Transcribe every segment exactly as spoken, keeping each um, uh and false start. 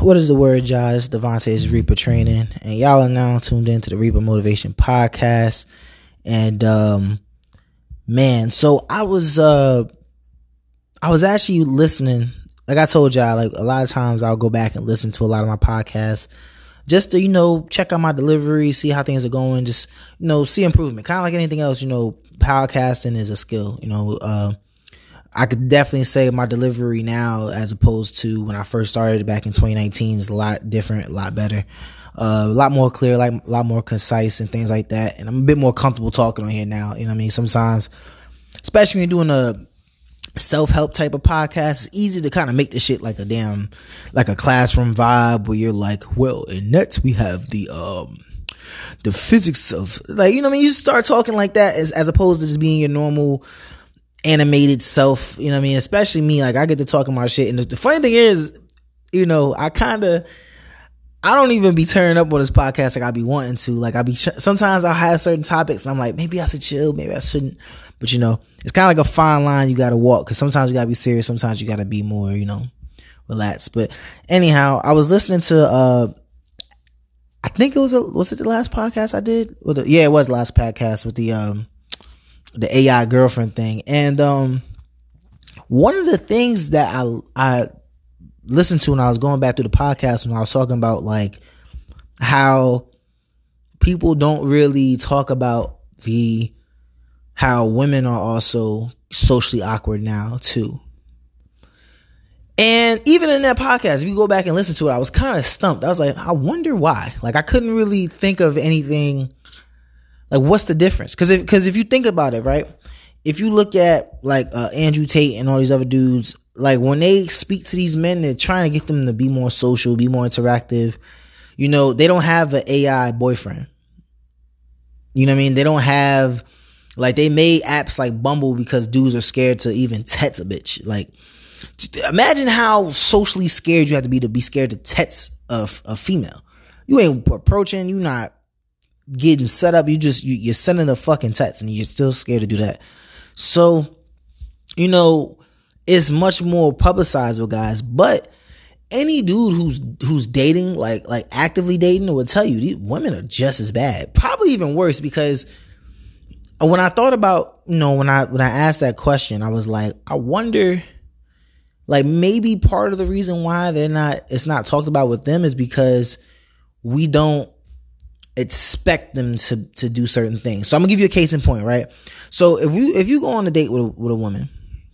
What is the word, y'all? It's Devontae's Reaper Training, and y'all are now tuned into the Reaper Motivation Podcast. And um, man, so I was uh, I was actually listening. Like I told y'all, like a lot of times I'll go back and listen to a lot of my podcasts just to, you know, check out my delivery, see how things are going, just, you know, see improvement. Kind of like anything else, you know, podcasting is a skill. You know, uh, I could definitely say my delivery now, as opposed to when I first started back in twenty nineteen, is a lot different, a lot better, uh, a lot more clear, like a lot more concise and things like that. And I'm a bit more comfortable talking on here now. You know what I mean? Sometimes, especially when you're doing a self-help type of podcast, it's easy to kind of make this shit like a damn, like a classroom vibe where you're like, well, in next we have the, um, the physics of, like, you know what I mean? You just start talking like that as, as opposed to just being your normal animated self, you know what I mean? Especially me, like I get to talking about shit. And the, the funny thing is, you know, I kind of, I don't even be turning up on this podcast like I be wanting to. Like I be, sometimes I'll have certain topics and I'm like, maybe I should chill, maybe I shouldn't. But you know, it's kind of like a fine line you got to walk, because sometimes you got to be serious, sometimes you got to be more, you know, relaxed. But anyhow, I was listening to, uh, I think it was, a, was it the last podcast I did? Or the, yeah, it was the last podcast with the, um, the A I girlfriend thing. And um one of the things that I I listened to when I was going back through the podcast, when I was talking about like how people don't really talk about the how women are also socially awkward now too. And even in that podcast, if you go back and listen to it, I was kind of stumped. I was like, I wonder why. Like I couldn't really think of anything. Like, what's the difference? Because if, because if you think about it, right? If you look at like uh, Andrew Tate and all these other dudes, like when they speak to these men, they're trying to get them to be more social, be more interactive. You know, they don't have an A I boyfriend. You know what I mean? They don't have, like, they made apps like Bumble because dudes are scared to even text a bitch. Like, imagine how socially scared you have to be to be scared to text a, a female. You ain't approaching, you not getting set up, you just you, you're sending a fucking text and you're still scared to do that. So, you know, it's much more publicized with guys. But any dude who's who's dating, like like actively dating, will tell you these women are just as bad, probably even worse. Because when I thought about, you know, when I when I asked that question, I was like, I wonder, like maybe part of the reason why they're not it's not talked about with them is because we don't expect them to to do certain things. So I'm gonna give you a case in point, right? So if you if you go on a date with a, with a woman,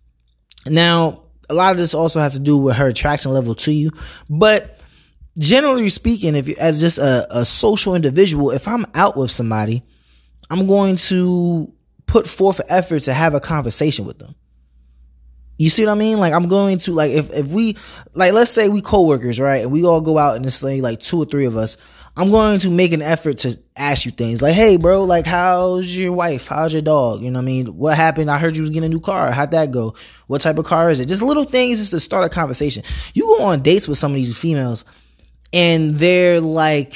now a lot of this also has to do with her attraction level to you, but generally speaking, if you, as just a, a social individual, if I'm out with somebody, I'm going to put forth effort to have a conversation with them. You see what I mean? Like I'm going to, like if if we, like let's say we coworkers, right, and we all go out and it's like, like two or three of us, I'm going to make an effort to ask you things like, hey, bro, like, how's your wife? How's your dog? You know what I mean? What happened? I heard you was getting a new car. How'd that go? What type of car is it? Just little things just to start a conversation. You go on dates with some of these females and they're like,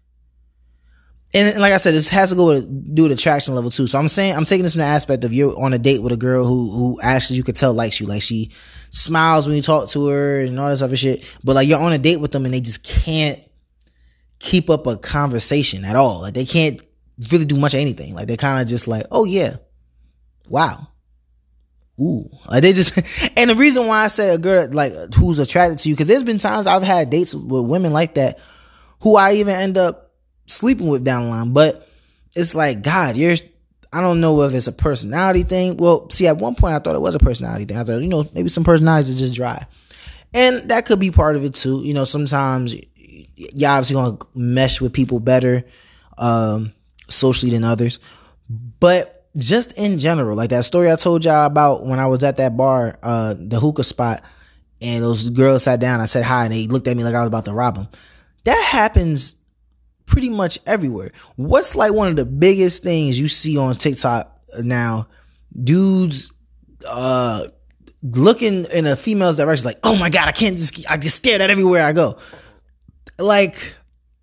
and like I said, this has to go with, do with attraction level too. So I'm saying, I'm taking this from the aspect of you're on a date with a girl who, who actually you could tell likes you. Like she smiles when you talk to her and all this other shit. But like you're on a date with them and they just can't keep up a conversation at all. Like they can't really do much of anything. Like they kind of just like, oh yeah, wow, ooh. Like they just, and the reason why I say a girl like who's attracted to you, because there's been times I've had dates with women like that who I even end up sleeping with down the line. But it's like, God, you're, I don't know if it's a personality thing. Well, see, at one point I thought it was a personality thing. I thought, you know, maybe some personalities are just dry, and that could be part of it too. You know, sometimes you're obviously going to mesh with people better um, socially than others. But just in general, like that story I told y'all about when I was at that bar, uh, the hookah spot, and those girls sat down, I said hi, and they looked at me like I was about to rob them. That happens pretty much everywhere. What's like one of the biggest things you see on TikTok now? Dudes uh, looking in a female's direction like, oh my God, I can't just, I get scared at everywhere I go. Like,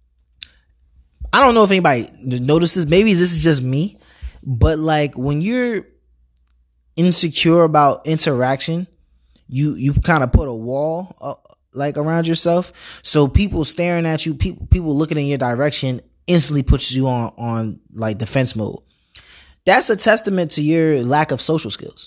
I don't know if anybody notices, maybe this is just me, but like when you're insecure about interaction, you, you kind of put a wall up, like around yourself. So people staring at you, people people looking in your direction instantly puts you on on like defense mode. That's a testament to your lack of social skills.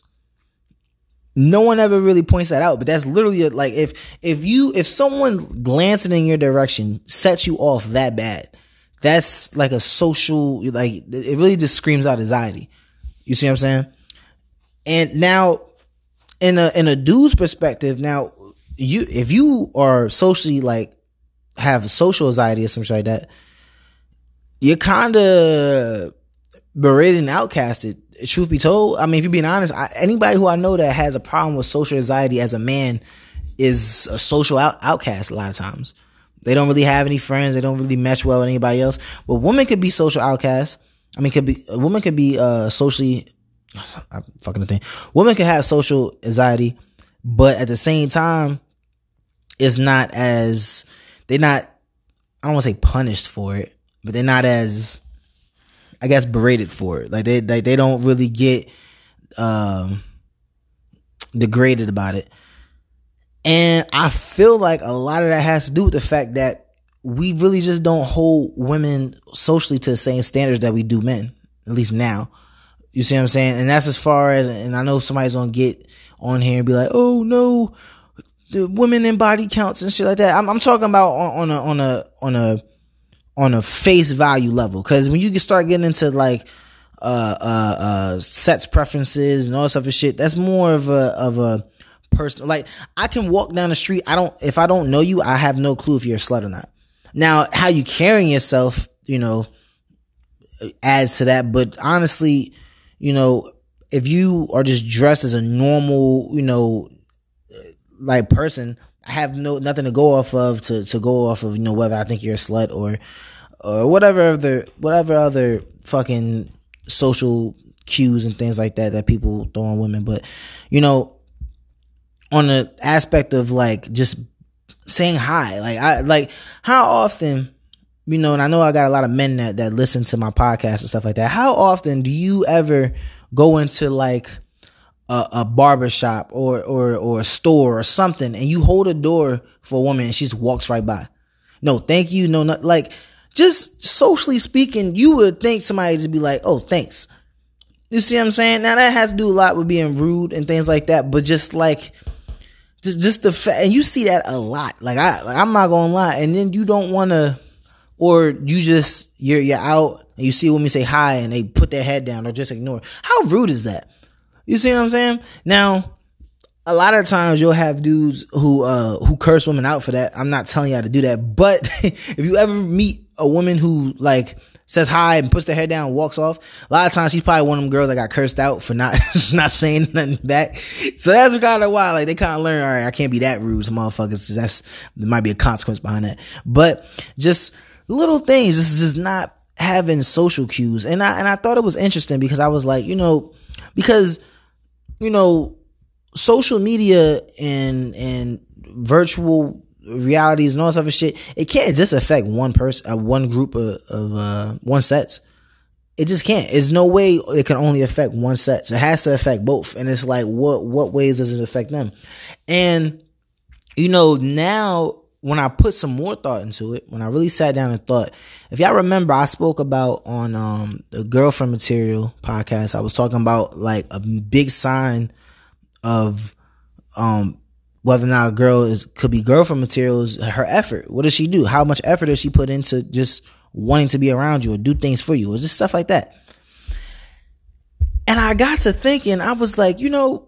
No one ever really points that out, but that's literally a, like if if you if someone glancing in your direction sets you off that bad, that's like a social, like it really just screams out anxiety. You see what I'm saying? And now in a in a dude's perspective, now you if you are socially like have social anxiety or something like that, you're kind of berated and outcasted. Truth be told, I mean, if you're being honest, I, anybody who I know that has a problem with social anxiety as a man is a social out, outcast a lot of times. They don't really have any friends. They don't really mesh well with anybody else. But women could be social outcasts. I mean, could be a woman could be uh, socially. I'm fucking the thing. Women can have social anxiety, but at the same time, it's not as they're not. I don't want to say punished for it, but they're not as, I guess, berated for it. Like they they, they don't really get um, degraded about it. And I feel like a lot of that has to do with the fact that we really just don't hold women socially to the same standards that we do men, at least now. You see what I'm saying? And that's as far as, and I know somebody's going to get on here and be like, oh no, the women in body counts and shit like that. I'm, I'm talking about on, on a, on a, on a, on a face value level. Cause when you can start getting into like, uh, uh, uh, sex preferences and all this other shit, that's more of a, of a, person. Like I can walk down the street. I don't, if I don't know you, I have no clue if you're a slut or not. Now, how you carrying yourself, you know, adds to that. But honestly, you know, if you are just dressed as a normal, you know, like person, I have no, nothing to go off of to, to go off of, you know, whether I think you're a slut or, or whatever other, whatever other fucking social cues and things like that, that people throw on women. But, you know, on the aspect of like just saying hi, like I like how often, you know, and I know I got a lot of men that, that listen to my podcast and stuff like that. How often do you ever go into like a, a barber shop or, or, or a store or something and you hold a door for a woman and she just walks right by? No, thank you. No, not like just socially speaking, you would think somebody to be like, oh, thanks. You see what I'm saying? Now that has to do a lot with being rude and things like that, but just like, Just, just the fact, and you see that a lot. Like I, like I'm not gonna lie. And then you don't want to, or you just you're you're out and you see a woman say hi and they put their head down or just ignore. How rude is that? You see what I'm saying? Now, a lot of times you'll have dudes who uh who curse women out for that. I'm not telling you how to do that, but if you ever meet a woman who like says hi and puts their head down and walks off, a lot of times she's probably one of them girls that got cursed out for not not saying nothing back. So that's kind of why like they kind of learn, all right, I can't be that rude to motherfuckers. That's, there might be a consequence behind that. But just little things, this is just not having social cues. And I and I thought it was interesting because I was like, you know, because you know, social media and and virtual realities and all this other shit, it can't just affect one person, uh, one group of, of uh, one sets. It just can't. There's no way it can only affect one set. It has to affect both. And it's like, what what ways does it affect them? And you know, now when I put some more thought into it, when I really sat down and thought, if y'all remember, I spoke about on um the Girlfriend Material podcast, I was talking about like a big sign of um whether or not a girl is could be girlfriend material is her effort. What does she do? How much effort does she put into just wanting to be around you or do things for you? Or just stuff like that. And I got to thinking, I was like, you know,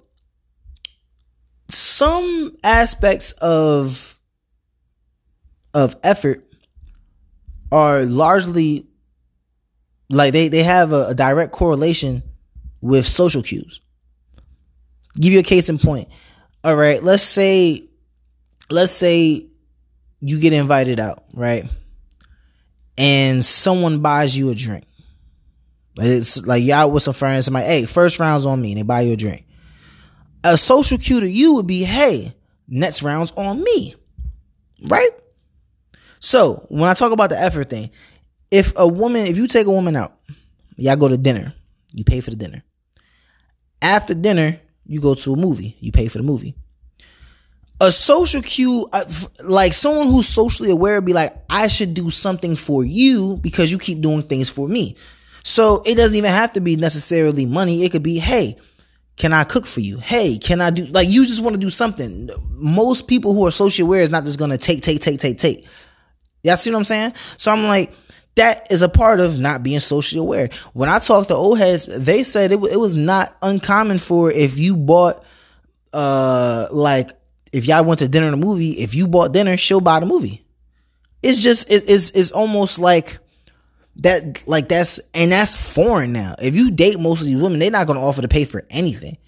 some aspects of of effort are largely like they, they have a, a direct correlation with social cues. Give you a case in point. All right, let's say, let's say you get invited out, right? And someone buys you a drink. It's like you're out with some friends, somebody, hey, first round's on me, and they buy you a drink. A social cue to you would be, hey, next round's on me, right? So when I talk about the effort thing, if a woman, if you take a woman out, y'all go to dinner, you pay for the dinner. After dinner, you go to a movie, you pay for the movie. A social cue, uh, like someone who's socially aware, would be like, I should do something for you because you keep doing things for me. So it doesn't even have to be necessarily money. It could be, hey, can I cook for you? Hey, can I do, like, you just want to do something. Most people who are socially aware is not just going to take, take, take, take, take. Y'all see what I'm saying? So I'm like, that is a part of not being socially aware. When I talked to old heads, they said it, it was not uncommon for if you bought, uh, like, if y'all went to dinner and a movie, if you bought dinner, she'll buy the movie. It's just, it, it's, it's almost like that, like that's, and that's foreign now. If you date most of these women, they're not going to offer to pay for anything.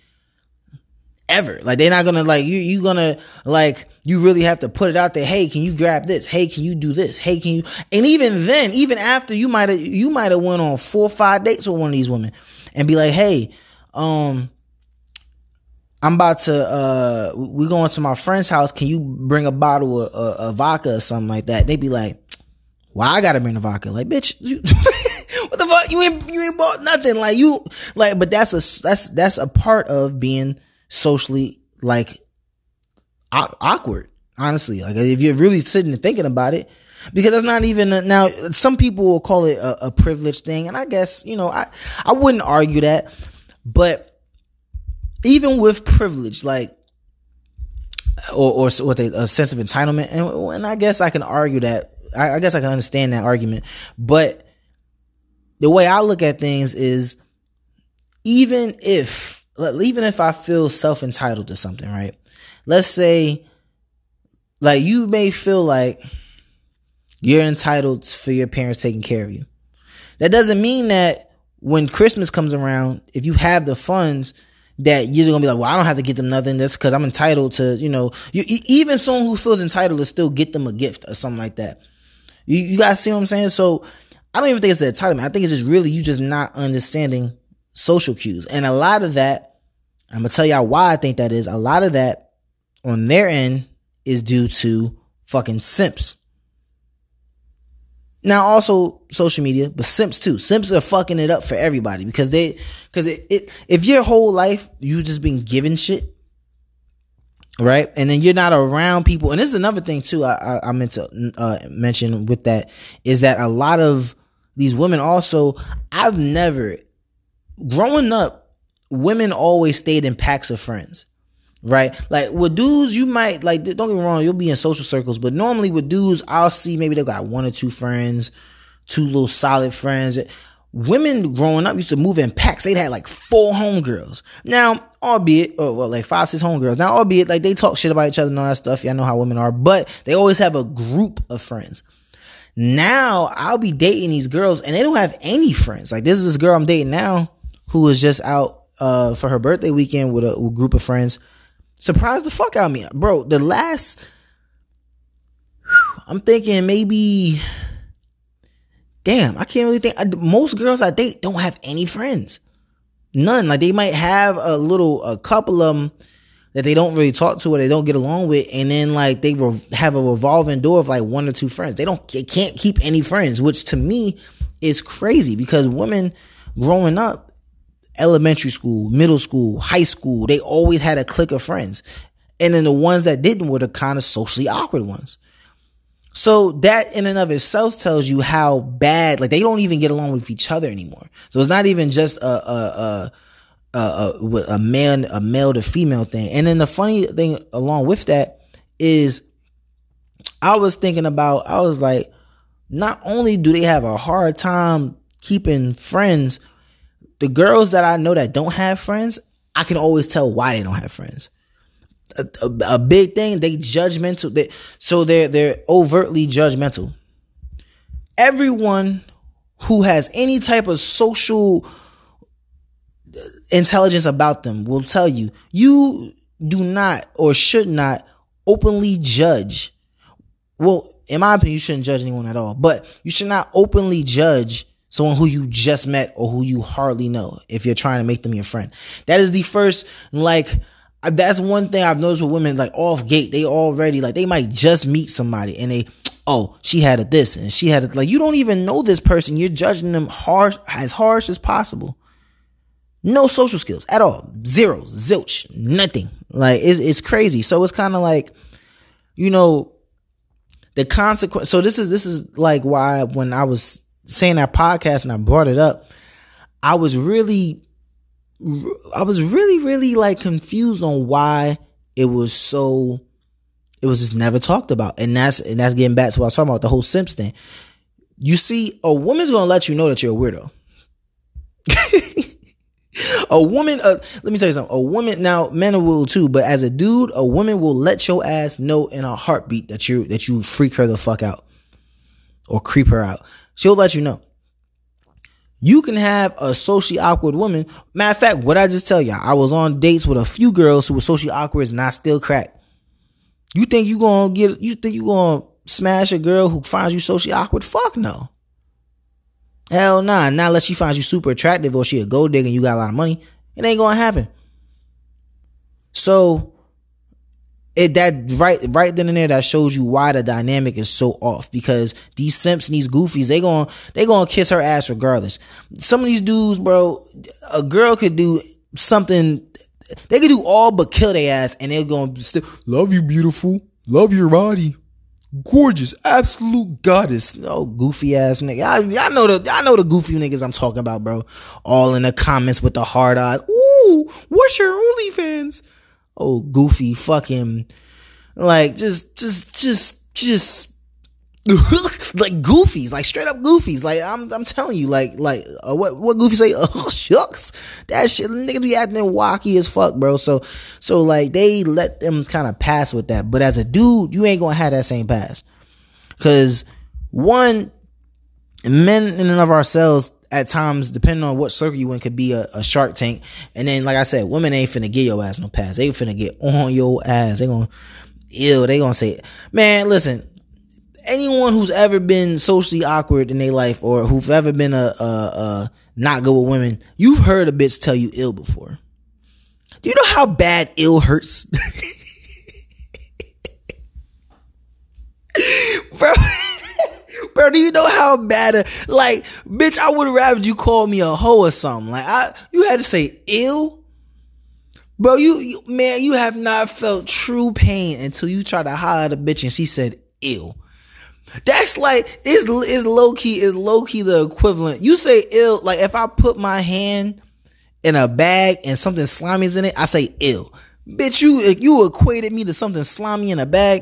Ever. Like, they're not going to, like, you, you going to, like, you really have to put it out there. Hey, can you grab this? Hey, can you do this? Hey, can you, and even then, even after you might have, you might have went on four or five dates with one of these women and be like, hey, um, I'm about to, uh, we're going to my friend's house. Can you bring a bottle of, of, of vodka or something like that? They'd be like, why I gotta bring the vodka? Like, bitch, you, what the fuck? You ain't, you ain't bought nothing. Like, you, like, but that's a, that's, that's a part of being socially, like, aw- awkward, honestly. Like, if you're really sitting and thinking about it, because that's not even, a, now, some people will call it a, a privilege thing. And I guess, you know, I, I wouldn't argue that, but even with privilege, like, or, or what they, a sense of entitlement, and, and I guess I can argue that, I, I guess I can understand that argument, but the way I look at things is, even if, even if I feel self-entitled to something, right? Let's say, like, you may feel like you're entitled for your parents taking care of you. That doesn't mean that when Christmas comes around, if you have the funds, that you're gonna be like, well, I don't have to get them nothing. That's because I'm entitled to, you know, you, even someone who feels entitled to still get them a gift or something like that. You, you guys see what I'm saying? So I don't even think it's the entitlement. I think it's just really you just not understanding social cues. And a lot of that, I'm gonna tell y'all why I think that is. A lot of that on their end is due to fucking simps. Now, also social media, but simps too. Simps are fucking it up for everybody because they, because it, it, if your whole life you just been given shit, right, and then you're not around people, and this is another thing too. I, I, I meant to uh, mention with that is that a lot of these women also, I've never, growing up, women always stayed in packs of friends. Right? Like with dudes, you might, like, don't get me wrong, you'll be in social circles, but normally with dudes, I'll see maybe they got one or two friends, two little solid friends. Women growing up used to move in packs. They'd had like four homegirls. Now, albeit, or well, like five, six homegirls. Now, albeit, like they talk shit about each other and all that stuff. Y'all know how women are, but they always have a group of friends. Now, I'll be dating these girls and they don't have any friends. Like, this is this girl I'm dating now who was just out uh, for her birthday weekend with a, a group of friends. Surprised the fuck out of me. Bro, the last, I'm thinking maybe, damn, I can't really think. I, most girls I date don't have any friends. None. Like, they might have a little, a couple of them that they don't really talk to or they don't get along with. And then, like, they re- have a revolving door of like one or two friends. They don't, they can't keep any friends, which to me is crazy because women growing up, elementary school, middle school, high school, they always had a clique of friends. And then the ones that didn't were the kind of socially awkward ones. So that in and of itself tells you how bad, like, they don't even get along with each other anymore. So it's not even just a, a, a, a, a, a man, a male to female thing. And then the funny thing along with that is I was thinking about, I was like, not only do they have a hard time keeping friends, the girls that I know that don't have friends, I can always tell why they don't have friends. A, a, a big thing, they judgmental. They, so they're they're overtly judgmental. Everyone who has any type of social intelligence about them will tell you, you do not or should not openly judge. Well, in my opinion, you shouldn't judge anyone at all, but you should not openly judge someone who you just met or who you hardly know if you're trying to make them your friend. That is the first, like, that's one thing I've noticed with women, like, off gate, they already, like, they might just meet somebody and they, oh, she had a this and she had a, like, you don't even know this person. You're judging them harsh, as harsh as possible. No social skills at all. Zero, zilch, nothing. Like it's it's crazy. So it's kind of like, you know, the consequence. So this is this is like why when I was saying that podcast and I brought it up, I was really, I was really, really like confused on why it was so, it was just never talked about. And that's, and that's getting back to what I was talking about, the whole simps thing. You see, a woman's going to let you know that you're a weirdo. A woman, uh, let me tell you something. A woman, now men will too, but as a dude, a woman will let your ass know in a heartbeat that you, that you freak her the fuck out or creep her out. She'll let you know. You can have a socially awkward woman. Matter of fact, what I just tell y'all, I was on dates with a few girls who were socially awkward and I still crack. You think you gonna get, you think you gonna smash a girl who finds you socially awkward? Fuck no. Hell nah. Not unless she finds you super attractive or she a gold digger and you got a lot of money. It ain't gonna happen. So it that right right then and there, that shows you why the dynamic is so off, because these simps and these goofies, they gonna they gonna kiss her ass regardless. Some of these dudes, bro, a girl could do something, they could do all but kill their ass and they're gonna still love you, beautiful, love your body, gorgeous, absolute goddess. No, goofy ass nigga. I, I know the I know the goofy niggas I'm talking about, bro. All in the comments with the hard eyes. Ooh, what's your OnlyFans? Oh, goofy fucking, like, just, just, just, just, like goofies, like straight up goofies. Like, I'm, I'm telling you, like, like, uh, what, what Goofy say? Oh, shucks. That shit, niggas be acting wacky as fuck, bro. So, so, like, they let them kind of pass with that. But as a dude, you ain't gonna have that same pass. Cause, one, men in and of ourselves, at times, depending on what circle you in, could be a, a Shark Tank. And then, like I said, women ain't finna get your ass no pass. They finna get on your ass. They gonna, ew, they gonna say, man, listen, anyone who's ever been socially awkward in their life or who've ever been a, a, a not good with women, you've heard a bitch tell you ill before. Do you know how bad ill hurts? Bro. Bro, do you know how bad, a, like, bitch, I would rather you call me a hoe or something. Like, I, you had to say ill? Bro, you, you, man, you have not felt true pain until you try to holler at a bitch and she said ill. That's like, it's, it's low key, it's low key the equivalent. You say ill, like, if I put my hand in a bag and something slimy's in it, I say ill. Bitch, you, you equated me to something slimy in a bag.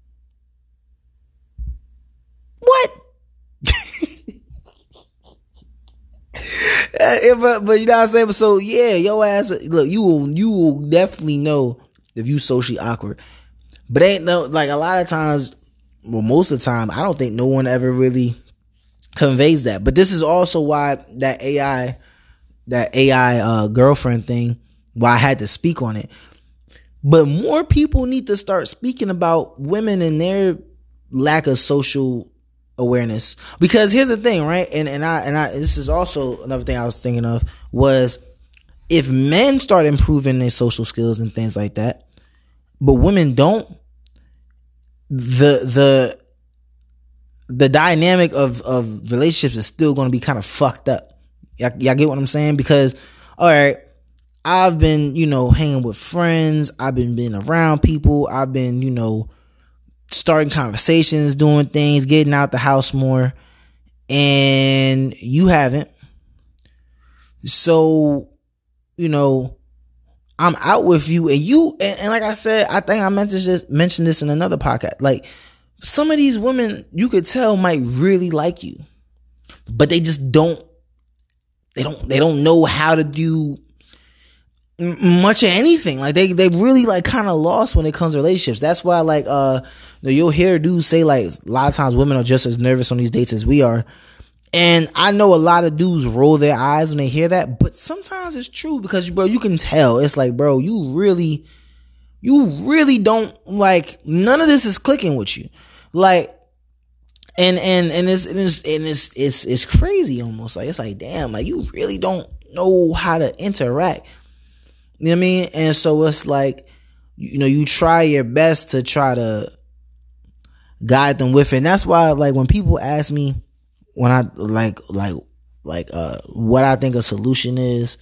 What? uh, but, but you know what I'm saying? But so yeah, your ass, look, you will you will definitely know if you socially awkward. But ain't no, like, a lot of times, well, most of the time, I don't think no one ever really conveys that. But this is also why that A I, that A I uh, girlfriend thing, why I had to speak on it. But more people need to start speaking about women and their lack of social awareness, because here's the thing, right? And and I and I this is also another thing I was thinking of, was if men start improving their social skills and things like that, but women don't, the the the dynamic of of relationships is still going to be kind of fucked up. Y'all, y'all get what I'm saying? Because all right, I've been, you know, hanging with friends, I've been being around people, I've been, you know, starting conversations, doing things, getting out the house more, and you haven't. So, you know, I'm out with you, and you, and, and like I said, I think I mentioned this, mentioned this in another podcast. Like, some of these women, you could tell, might really like you, but they just don't. They don't. They don't know how to do much of anything. Like, they they really like kind of lost when it comes to relationships. That's why, like, uh you know, you'll hear dudes say, like, a lot of times women are just as nervous on these dates as we are. And I know a lot of dudes roll their eyes when they hear that, but sometimes it's true, because, bro, you can tell. It's like, bro, you really you really don't, like, none of this is clicking with you. Like, and and and it's and it's and it's it's, it's crazy almost. Like, it's like, damn, like, you really don't know how to interact. You know what I mean? And so it's like, you know, you try your best to try to guide them with it. And that's why, like, when people ask me, when I, like, like, like, uh, what I think a solution is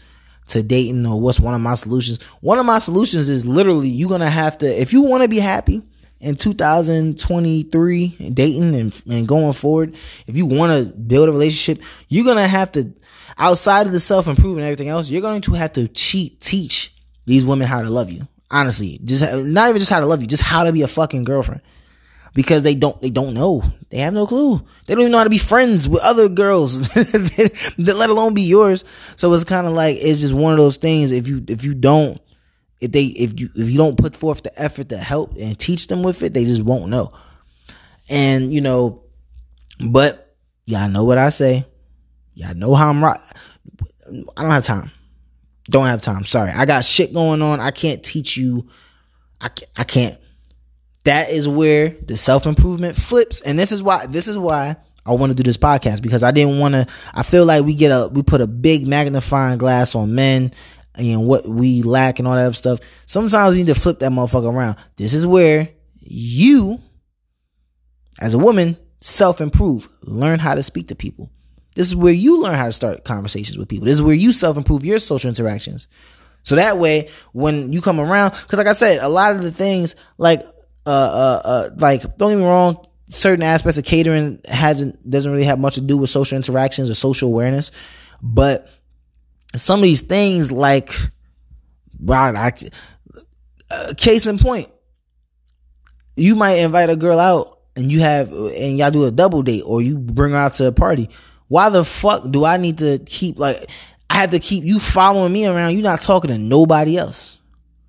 to dating, or what's one of my solutions. One of my solutions is literally, you're going to have to, if you want to be happy in two thousand twenty-three, dating and, and going forward, if you want to build a relationship, you're going to have to, outside of the self-improvement and everything else, you're going to have to cheat, teach these women how to love you. Honestly, just not even just how to love you, just how to be a fucking girlfriend. Because they don't, they don't know. They have no clue. They don't even know how to be friends with other girls, let alone be yours. So it's kind of like, it's just one of those things. If you, if you don't, if they, if you, if you don't put forth the effort to help and teach them with it, they just won't know. And, you know, but y'all know what I say. Y'all know how I'm right. I don't have time. Don't have time. Sorry. I got shit going on. I can't teach you. I can't, I can't. That is where the self-improvement flips. And this is why, this is why I want to do this podcast, because I didn't want to, I feel like we get a, we put a big magnifying glass on men and what we lack and all that other stuff. Sometimes we need to flip that motherfucker around. This is where you, as a woman, self-improve, learn how to speak to people. This is where you learn how to start conversations with people. This is where you self-improve your social interactions. So that way, when you come around, because like I said, a lot of the things, like, uh, uh, uh, like, don't get me wrong, certain aspects of catering hasn't, doesn't really have much to do with social interactions or social awareness. But some of these things, like, wow, I, uh, case in point, you might invite a girl out and you have, and y'all do a double date, or you bring her out to a party. Why the fuck do I need to keep, like, I have to keep you following me around? You not talking to nobody else.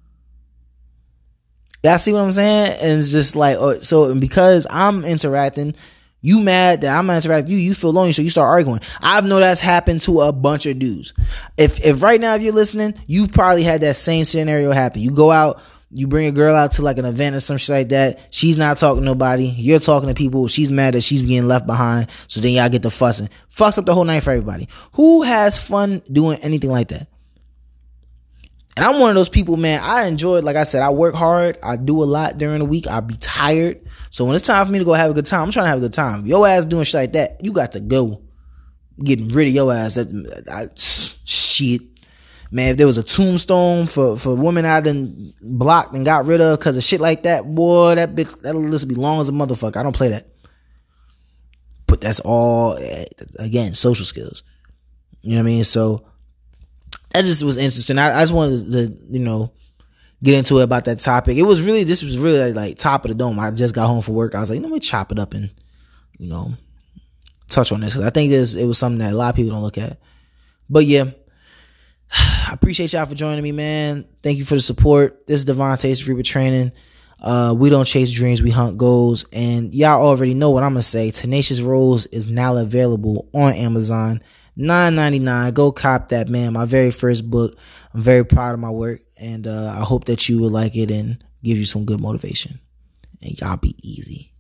Y'all see what I'm saying? And it's just like, so because I'm interacting, you mad that I'm not interacting with you, you feel lonely, so you start arguing. I've know that's happened to a bunch of dudes. If if right now, if you're listening, you've probably had that same scenario happen. You go out, you bring a girl out to like an event or some shit like that. She's not talking to nobody. You're talking to people. She's mad that she's getting left behind. So then y'all get to fussing. Fucks up the whole night for everybody. Who has fun doing anything like that? And I'm one of those people, man. I enjoy it. Like I said, I work hard. I do a lot during the week. I be tired. So when it's time for me to go have a good time, I'm trying to have a good time. If your ass doing shit like that, you got to go. Getting rid of your ass. That, I, shit. Man, if there was a tombstone for, for women I done blocked and got rid of because of shit like that, boy, that bitch, that list would be long as a motherfucker. I don't play that. But that's all, again, social skills. You know what I mean? So that just was interesting. I, I just wanted to, you know, get into it about that topic. It was really, this was really like top of the dome. I just got home from work. I was like, you know, let me chop it up and, you know, touch on this. Cause I think this, it was something that a lot of people don't look at. But yeah. I appreciate y'all for joining me, man. Thank you for the support. This is Devontae's Reaper Training. Uh, we don't chase dreams, we hunt goals. And y'all already know what I'm gonna say. Tenacious Rose is now available on Amazon. nine ninety-nine. Go cop that, man. My very first book. I'm very proud of my work, and uh, I hope that you will like it and give you some good motivation. And y'all be easy.